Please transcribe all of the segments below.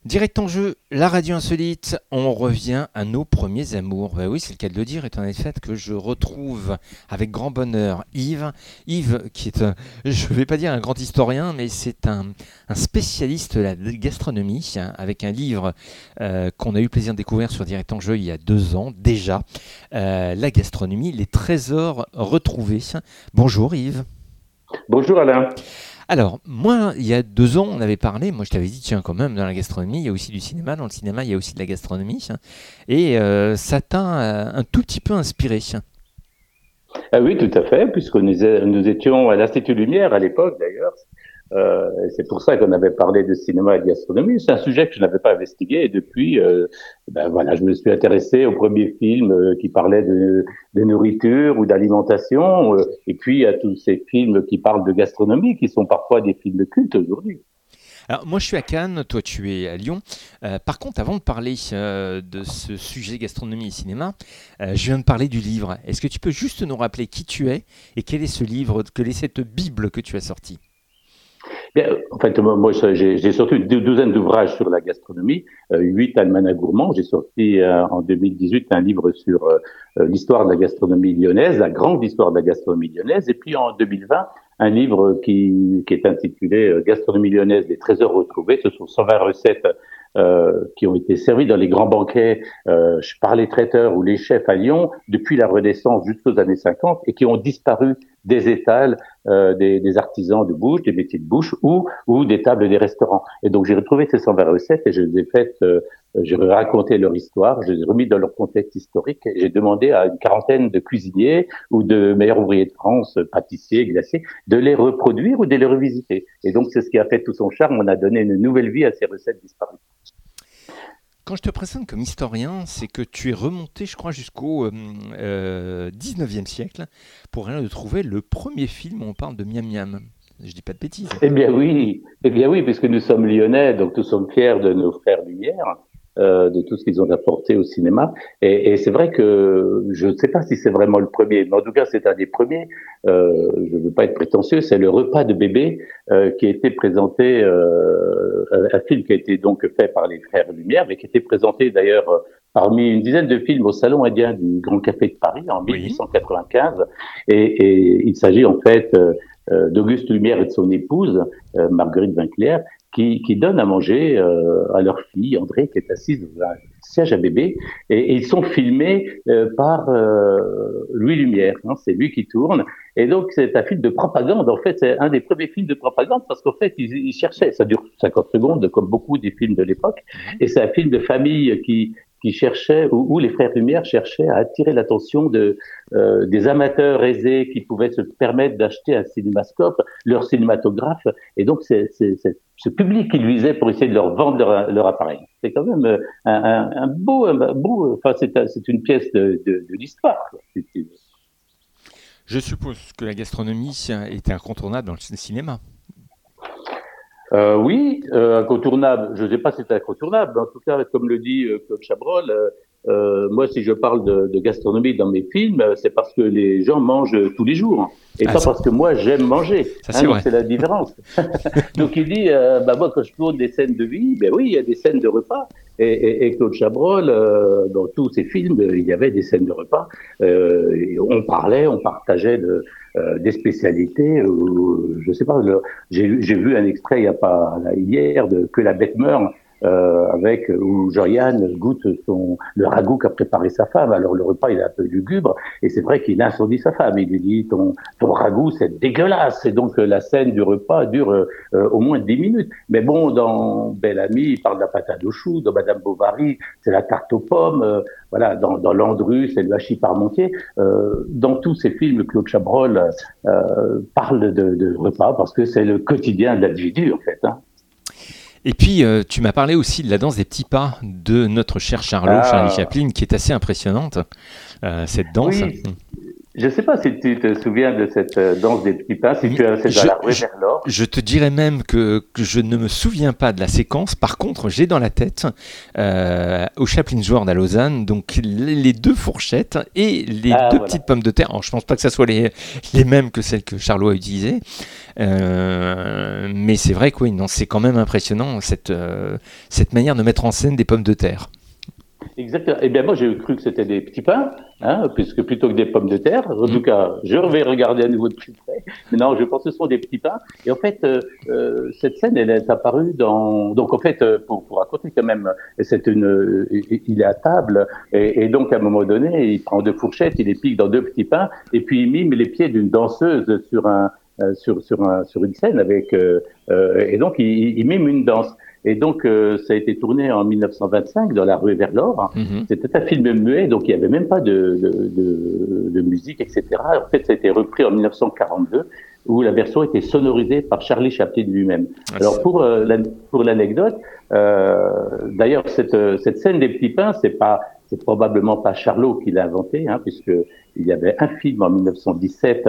Direct en jeu, la radio insolite, on revient à nos premiers amours. Ben oui, c'est le cas de le dire, étant donné le fait que je retrouve avec grand bonheur Yves. Yves, qui est, je ne vais pas dire un grand historien, mais c'est un spécialiste de la gastronomie, hein, avec un livre qu'on a eu le plaisir de découvrir sur Direct en jeu il y a 2 ans déjà. La gastronomie, les trésors retrouvés. Bonjour Yves. Bonjour Alain. Alors, moi, il y a 2 ans, on avait parlé, moi je t'avais dit, tiens, quand même, dans la gastronomie, il y a aussi du cinéma, dans le cinéma, il y a aussi de la gastronomie, hein, et ça t'a un tout petit peu inspiré. Ah oui, tout à fait, puisque nous étions à l'Institut Lumière à l'époque d'ailleurs. C'est pour ça qu'on avait parlé de cinéma et de gastronomie. C'est un sujet que je n'avais pas investigué et depuis, voilà, je me suis intéressé aux premiers films qui parlaient de nourriture ou d'alimentation, et puis à tous ces films qui parlent de gastronomie, qui sont parfois des films cultes aujourd'hui. Alors, moi je suis à Cannes, toi tu es à Lyon. Par contre, avant de parler de ce sujet gastronomie et cinéma, je viens de parler du livre. Est-ce que tu peux juste nous rappeler qui tu es et quel est ce livre, quelle est cette Bible que tu as sortie? Bien, en fait, moi, j'ai sorti une douzaine d'ouvrages sur la gastronomie, 8 almanachs gourmands. J'ai sorti en 2018 un livre sur l'histoire de la gastronomie lyonnaise, la grande histoire de la gastronomie lyonnaise, et puis en 2020 un livre qui est intitulé Gastronomie lyonnaise, des trésors retrouvés. Ce sont 120 recettes qui ont été servies dans les grands banquets par les traiteurs ou les chefs à Lyon depuis la Renaissance jusqu'aux années 50 et qui ont disparu des étals des artisans de bouche, des métiers de bouche ou des tables des restaurants. Et donc j'ai retrouvé ces 120 recettes et je les ai faites, j'ai raconté leur histoire, je les ai remis dans leur contexte historique et j'ai demandé à une quarantaine de cuisiniers ou de meilleurs ouvriers de France, pâtissiers, glaciers, de les reproduire ou de les revisiter. Et donc c'est ce qui a fait tout son charme, on a donné une nouvelle vie à ces recettes disparues. Quand je te présente comme historien, c'est que tu es remonté, je crois, jusqu'au 19e siècle pour aller trouver le premier film où on parle de miam miam. Je dis pas de bêtises. Eh bien oui, puisque nous sommes lyonnais, donc nous sommes fiers de nos frères Lumière, de tout ce qu'ils ont apporté au cinéma. Et c'est vrai que je ne sais pas si c'est vraiment le premier, mais en tout cas c'est un des premiers. Je ne veux pas être prétentieux, c'est le repas de bébé qui a été présenté, un film qui a été donc fait par les frères Lumière, mais qui a été présenté d'ailleurs parmi une dizaine de films au Salon indien du Grand Café de Paris en Oui. 1895. Et il s'agit en fait d'Auguste Lumière et de son épouse, Marguerite Vinclair, qui donnent à manger à leur fille, André, qui est assise dans un siège à bébé. Et ils sont filmés par Louis Lumière. Hein, c'est lui qui tourne. Et donc, c'est un film de propagande. En fait, c'est un des premiers films de propagande parce qu'en fait, ils cherchaient, ça dure 50 secondes, comme beaucoup des films de l'époque. Et c'est un film de famille qui cherchait, où les frères Lumière cherchaient à attirer l'attention des amateurs aisés qui pouvaient se permettre d'acheter un cinémascope, leur cinématographe. Et donc, c'est ce public qui luisait pour essayer de leur vendre leur appareil. C'est quand même enfin, c'est une pièce de l'histoire, quoi. Je suppose que la gastronomie était incontournable dans le cinéma. Oui, incontournable. Je ne sais pas si c'est incontournable, mais en tout cas, comme le dit Claude Chabrol, moi, si je parle de gastronomie dans mes films, c'est parce que les gens mangent tous les jours, et Ah, pas parce que moi j'aime manger. ça Hein, c'est donc vrai. c'est la différence. Donc il dit, moi quand je tourne des scènes de vie, ben oui, il y a des scènes de repas. Et Claude Chabrol, dans tous ses films, il y avait des scènes de repas. Et on parlait, on partageait des spécialités. Je sais pas. J'ai vu un extrait il y a pas hier de Que la bête meurt. Avec où Jean-Yann goûte le ragoût qu'a préparé sa femme. Alors le repas il est un peu lugubre et c'est vrai qu'il incendie sa femme. Il lui dit ton ragoût c'est dégueulasse. Et donc la scène du repas dure au moins 10 minutes. Mais bon, dans Belle Amie, il parle de la patate au chou. Dans Madame Bovary, c'est la tarte aux pommes. Voilà, dans Landru, c'est le hachis parmentier. Dans tous ces films, Claude Chabrol parle de repas parce que c'est le quotidien de l'individu en fait. Hein. Et puis, tu m'as parlé aussi de la danse des petits pas de notre cher Charlie Ah Chaplin, qui est assez impressionnante, cette danse. oui, Je ne sais pas si tu te souviens de cette danse des petits pains, si c'est dans la rue vers l'or. Je te dirais même que je ne me souviens pas de la séquence. Par contre, j'ai dans la tête au Chaplin's World à Lausanne, donc les deux fourchettes et les deux Voilà. petites pommes de terre. Alors, je pense pas que ça soit les mêmes que celles que Charlot a utilisées, mais c'est vrai que oui, non, c'est quand même impressionnant cette manière de mettre en scène des pommes de terre. Exactement. Eh bien, moi, j'ai cru que c'était des petits pains, puisque plutôt que des pommes de terre. En Mmh. tout cas, je vais regarder à nouveau de plus près. Mais non, je pense que ce sont des petits pains. Et en fait, cette scène, elle est apparue dans. Donc, en fait, pour raconter quand même, il est à table, et donc à un moment donné, il prend deux fourchettes, il les pique dans deux petits pains, et puis il mime les pieds d'une danseuse sur une scène et donc il mime une danse. Et donc, ça a été tourné en 1925 dans la rue vers l'or. Mmh. C'était un film muet, donc il n'y avait même pas de musique, etc. En fait, ça a été repris en 1942, où la version était sonorisée par Charlie Chaplin lui-même. Ah, Alors, pour l'anecdote, d'ailleurs, cette scène des petits pains, c'est probablement pas Charlot qui l'a inventé, puisque il y avait un film en 1917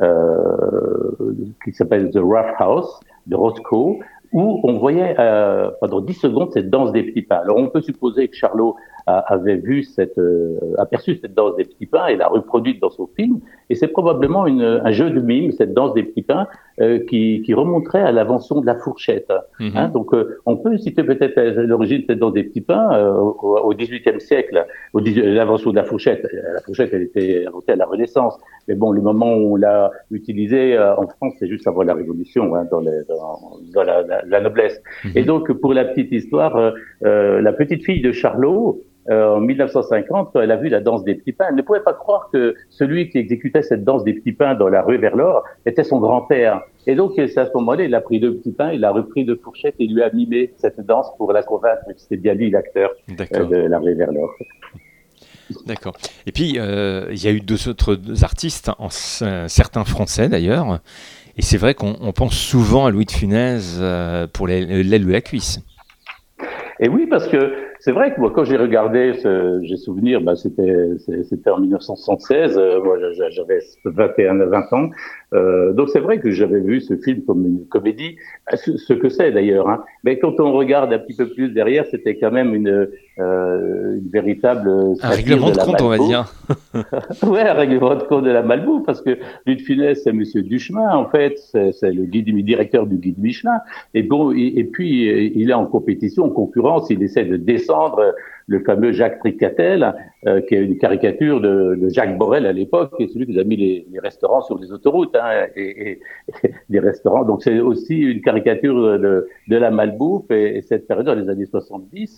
qui s'appelle The Rough House de Roscoe, où on voyait pendant 10 secondes cette danse des petits pains. Alors on peut supposer que Charlot avait aperçu cette danse des petits pains et l'a reproduite dans son film, et c'est probablement un jeu de mime, cette danse des petits pains, qui remonterait à l'invention de la fourchette. Mmh. Donc on peut citer peut-être l'origine de cette danse des petits pains au XVIIIe siècle, l'invention de la fourchette. La fourchette, elle était inventée à la Renaissance, mais bon, le moment où on l'a utilisée en France, c'est juste avant la Révolution, dans la noblesse. Et Mmh. donc, pour la petite histoire, la petite fille de Charlot, en 1950, quand elle a vu la danse des petits pains, elle ne pouvait pas croire que celui qui exécutait cette danse des petits pains dans la rue vers l'or était son grand-père. Et donc, c'est à ce moment-là, il a pris deux petits pains, il a repris deux fourchettes et il lui a mimé cette danse pour la convaincre que c'était bien lui l'acteur D'accord. de la rue vers l'or. D'accord. Et puis, il y a eu deux autres artistes, certains français d'ailleurs, et c'est vrai qu'on pense souvent à Louis de Funès pour l'aile ou la cuisse. Et oui, parce que c'est vrai que moi, quand j'ai regardé, j'ai souvenir, c'était en 1976, moi j'avais 20 ans, donc c'est vrai que j'avais vu ce film comme une comédie, ce que c'est d'ailleurs, mais quand on regarde un petit peu plus derrière, c'était quand même une véritable Un satire règlement de de la compte, on va malbouffe. dire. Ouais, un règlement de compte de la malbouffe, parce que Louis de Funès, c'est Monsieur Duchemin, en fait, c'est le directeur du guide Michelin. Et bon, et puis il est en compétition, en concurrence, il essaie de descendre le fameux Jacques Tricatel, qui est une caricature de Jacques Borel à l'époque, qui est celui qui a mis les restaurants sur les autoroutes, et des restaurants. Donc c'est aussi une caricature de la malbouffe, et cette période dans les années 70,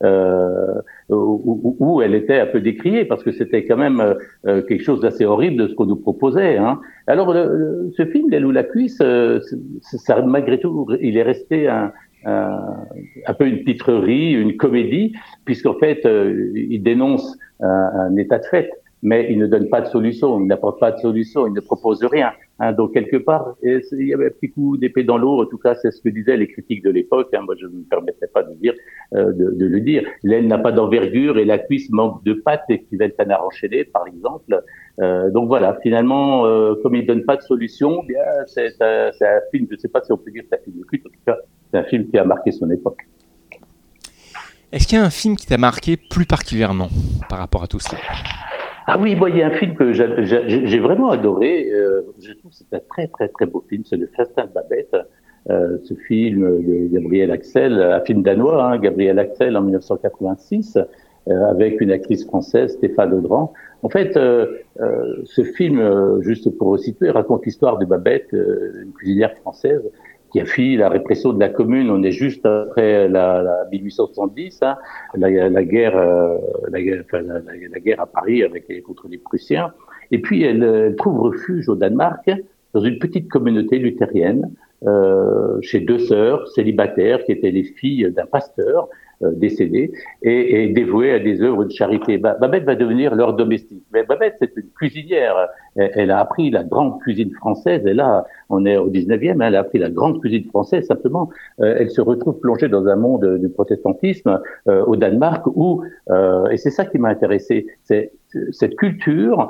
où elle était un peu décriée, parce que c'était quand même quelque chose d'assez horrible de ce qu'on nous proposait. Alors ce film, L'aile ou la cuisse, ça, malgré tout, il est resté un peu une pitrerie, une comédie, puisqu'en fait, il dénonce un état de fait, mais il ne donne pas de solution, il n'apporte pas de solution, il ne propose rien. Donc quelque part, il y avait un petit coup d'épée dans l'eau. En tout cas, c'est ce que disaient les critiques de l'époque. Moi, je ne me permettrais pas de le dire. L'aile n'a pas d'envergure et la cuisse manque de pattes, écrivait le Canard enchaîné, par exemple. Donc voilà, finalement, comme il donne pas de solution, bien c'est un film. Je ne sais pas si on peut dire que c'est un film de culte. En tout cas, c'est un film qui a marqué son époque. Est-ce qu'il y a un film qui t'a marqué plus particulièrement par rapport à tout cela? Ah oui, moi, il y a un film que j'ai vraiment adoré. Je trouve que c'est un très, très, très beau film. C'est Le Festin de Babette. Ce film de Gabriel Axel, un film danois, Gabriel Axel en 1986, avec une actrice française, Stéphane Audran. En fait, ce film, juste pour resituer, raconte l'histoire de Babette, une cuisinière française, qui a fui la répression de la Commune. On est juste après la 1870, la guerre, la guerre à Paris contre les Prussiens. Et puis elle trouve refuge au Danemark dans une petite communauté luthérienne, chez deux sœurs célibataires qui étaient les filles d'un pasteur décédé et dévouées à des œuvres de charité. Babette va devenir leur domestique. Mais Babette, c'est une cuisinière. Elle a appris la grande cuisine française. Et là, on est au 19e, elle a appris la grande cuisine française. Simplement, elle se retrouve plongée dans un monde du protestantisme au Danemark où, et c'est ça qui m'a intéressé, c'est cette culture.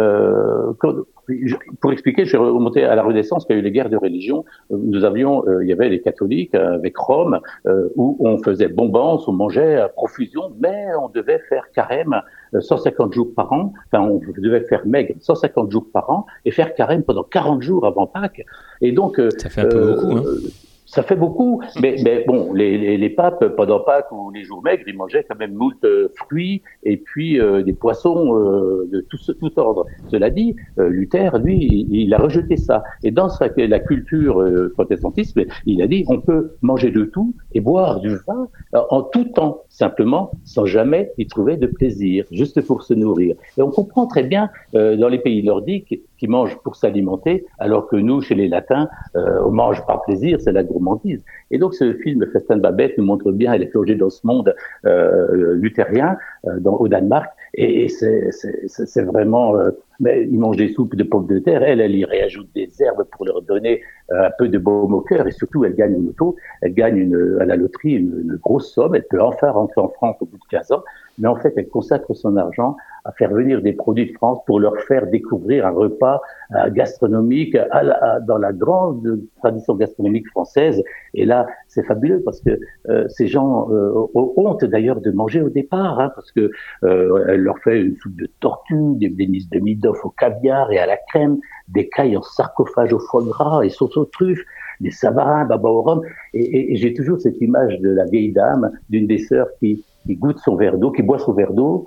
Pour expliquer, je vais remonter à la Renaissance, qu'il y a eu les guerres de religion. Il y avait les catholiques avec Rome, où on faisait bombance, on mangeait à profusion, mais on devait faire carême 150 jours par an. Enfin, on devait faire maigre 150 jours par an et faire carême pendant 40 jours avant Pâques. Et donc, ça fait un peu beaucoup, hein. Ça fait beaucoup, mais bon, les papes, pendant Pâques ou les jours maigres, ils mangeaient quand même moult fruits et puis des poissons de tout ordre. Cela dit, Luther, lui, il a rejeté ça. Et dans la culture protestantisme, il a dit on peut manger de tout et boire du vin en tout temps, simplement, sans jamais y trouver de plaisir, juste pour se nourrir. Et on comprend très bien dans les pays nordiques qui mangent pour s'alimenter, alors que nous, chez les Latins, on mange par plaisir, c'est la gourmandise. Et donc ce film Festin de Babette nous montre bien, elle est plongée dans ce monde luthérien au Danemark, et c'est vraiment... mais ils mangent des soupes de pommes de terre, elle y réajoute des herbes pour leur donner un peu de baume au cœur, et surtout elle gagne une auto, elle gagne à la loterie une grosse somme, elle peut enfin rentrer en France au bout de 15 ans, mais en fait elle consacre son argent à faire venir des produits de France pour leur faire découvrir un repas gastronomique dans la grande tradition gastronomique française. Et là, c'est fabuleux parce que ces gens ont honte d'ailleurs de manger au départ, hein, parce que elle leur fait une soupe de tortue, des délices de Midoff au caviar et à la crème, des cailles en sarcophage au foie gras et sauce aux truffes, des savarins, baba au rhum. Et j'ai toujours cette image de la vieille dame, d'une des sœurs qui goûte son verre d'eau, qui boit son verre d'eau.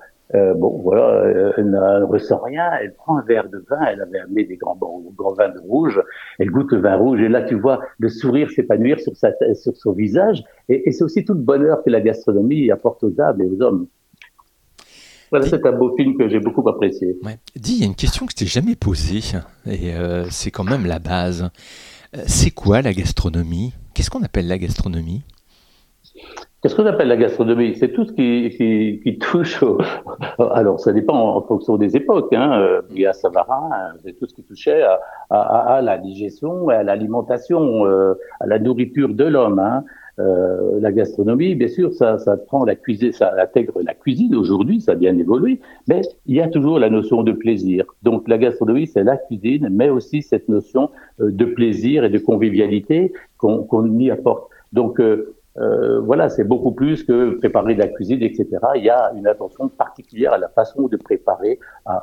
Elle ne ressent rien, elle prend un verre de vin, elle avait amené des grands vins de rouge, elle goûte le vin rouge, et là tu vois le sourire s'épanouir sur son visage, et c'est aussi tout le bonheur que la gastronomie apporte aux âmes et aux hommes. Voilà, c'est un beau film que j'ai beaucoup apprécié. Ouais. Dis, il y a une question que je t'ai jamais posée, et c'est quand même la base. C'est quoi la gastronomie ? Qu'est-ce qu'on appelle la gastronomie ? Qu'est-ce qu'on appelle la gastronomie ? C'est tout ce qui touche alors, ça dépend en fonction des époques, hein. Il y a Savarin, c'est tout ce qui touchait à la digestion, à l'alimentation, à la nourriture de l'homme, hein. La gastronomie, bien sûr, ça prend la cuisine, ça intègre la cuisine aujourd'hui, ça a bien évolué, mais il y a toujours la notion de plaisir. Donc, la gastronomie, c'est la cuisine, mais aussi cette notion de plaisir et de convivialité qu'on y apporte. Donc, voilà, c'est beaucoup plus que préparer de la cuisine, etc. Il y a une attention particulière à la façon de préparer,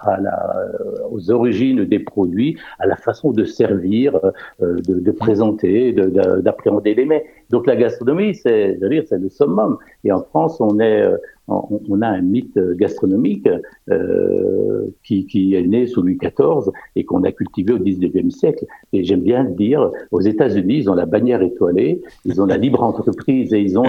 aux origines des produits, à la façon de servir, de présenter, d'appréhender les mets. Donc la gastronomie, c'est le summum. Et en France, on a un mythe gastronomique qui est né sous Louis XIV et qu'on a cultivé au XIXe siècle. Et j'aime bien le dire, aux États-Unis, ils ont la bannière étoilée, ils ont la libre entreprise et ils ont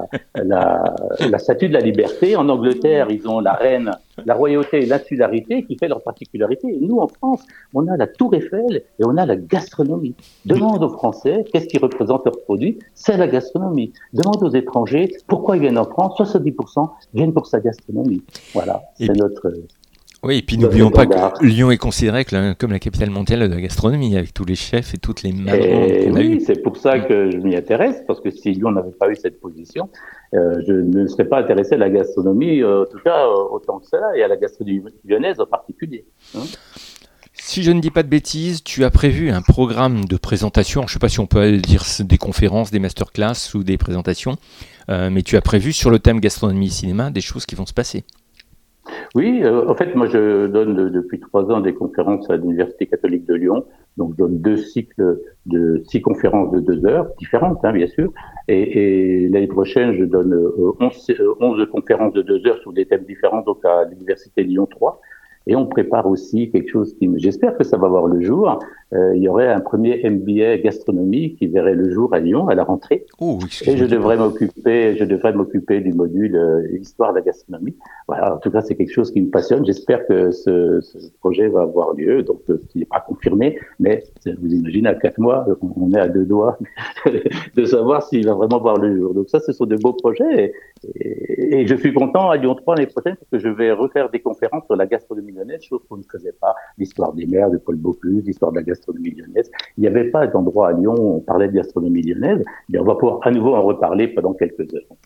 la statue de la liberté. En Angleterre, ils ont la reine, la royauté et l'insularité qui fait leur particularité. Et nous, en France, on a la Tour Eiffel et on a la gastronomie. Demande aux Français qu'est-ce qui représente leurs produits, c'est la gastronomie. Demande aux étrangers pourquoi ils viennent en France, 70% viennent pour sa gastronomie. Voilà, c'est notre... Oui, et puis n'oublions pas que Lyon est considéré comme la capitale mondiale de la gastronomie, avec tous les chefs et toutes les mamans qu'on a eues. C'est pour ça que je m'y intéresse, parce que si Lyon n'avait pas eu cette position, je ne serais pas intéressé à la gastronomie, en tout cas autant que cela, et à la gastronomie lyonnaise en particulier. Hein. Si je ne dis pas de bêtises, tu as prévu un programme de présentation, je ne sais pas si on peut dire des conférences, des masterclass ou des présentations, mais tu as prévu sur le thème gastronomie et cinéma des choses qui vont se passer. Oui, en fait, moi, je donne depuis 3 ans des conférences à l'Université catholique de Lyon. Donc, je donne 2 cycles de 6 conférences de 2 heures, différentes, hein, bien sûr. Et l'année prochaine, je donne 11 conférences de 2 heures sur des thèmes différents, donc à l'Université Lyon 3. Et on prépare aussi quelque chose j'espère que ça va voir le jour. Il y aurait un premier MBA gastronomie qui verrait le jour à Lyon à la rentrée. Oh, et je devrais m'occuper du module histoire de la gastronomie. Voilà, en tout cas, c'est quelque chose qui me passionne. J'espère que ce projet va avoir lieu. Donc, il n'est pas confirmé, mais vous imaginez, à 4 mois, on est à 2 doigts de savoir s'il va vraiment voir le jour. Donc ça, ce sont de beaux projets. Et je suis content à Lyon 3 l'année prochaine parce que je vais refaire des conférences sur la gastronomie lyonnaise, chose qu'on ne faisait pas. L'histoire des mers de Paul Bocuse, l'histoire de la gastronomie lyonnaise. Il n'y avait pas d'endroit à Lyon où on parlait de gastronomie lyonnaise. Et on va pouvoir à nouveau en reparler pendant quelques heures.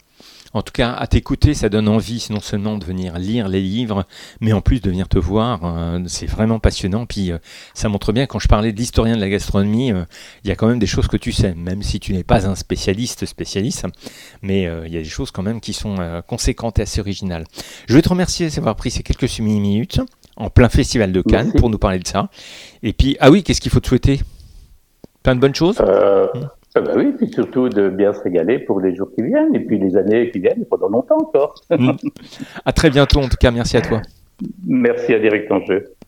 En tout cas, à t'écouter, ça donne envie non seulement de venir lire les livres, mais en plus de venir te voir. C'est vraiment passionnant. Puis ça montre bien, quand je parlais de l'historien de la gastronomie, il y a quand même des choses que tu sais, même si tu n'es pas un spécialiste, mais il y a des choses quand même qui sont conséquentes et assez originales. Je vais te remercier d'avoir pris ces quelques minutes en plein festival de Cannes pour nous parler de ça. Et puis, ah oui, qu'est-ce qu'il faut te souhaiter? Plein de bonnes choses. Bah oui, puis surtout de bien se régaler pour les jours qui viennent, et puis les années qui viennent, et pendant longtemps encore. À très bientôt, en tout cas, merci à toi. Merci à Direct Enjeu.